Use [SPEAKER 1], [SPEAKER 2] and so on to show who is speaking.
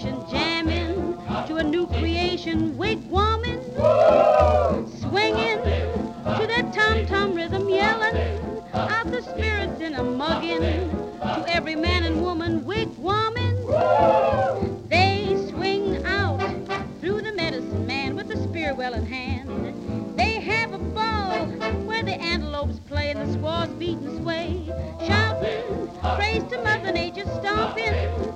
[SPEAKER 1] nation jamming to a new creation wigwamming, swinging to that tom-tom rhythm, yelling out the spirits in a mugging to every man and woman wigwamming. They swing out through the medicine man with the spear well in hand. They have a ball where the antelopes play and the squaws beat and sway, shouting praise to Mother Nature, stomping